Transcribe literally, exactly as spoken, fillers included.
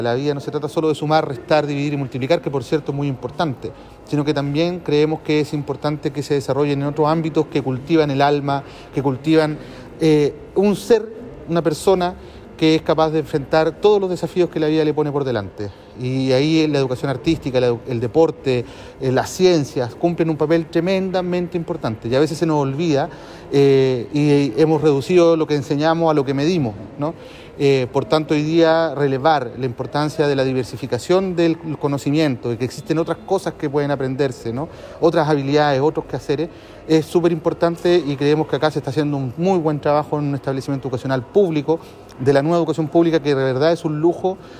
La vida no se trata solo de sumar, restar, dividir y multiplicar, que por cierto es muy importante, sino que también creemos que es importante que se desarrollen en otros ámbitos que cultivan el alma, que cultivan eh, un ser, una persona que es capaz de enfrentar todos los desafíos que la vida le pone por delante. Y ahí la educación artística, el deporte, las ciencias cumplen un papel tremendamente importante y a veces se nos olvida eh, y hemos reducido lo que enseñamos a lo que medimos, ¿no? Eh, por tanto, hoy día relevar la importancia de la diversificación del conocimiento, de que existen otras cosas que pueden aprenderse, ¿no? Otras habilidades, otros quehaceres, es súper importante y creemos que acá se está haciendo un muy buen trabajo en un establecimiento educacional público, de la nueva educación pública, que de verdad es un lujo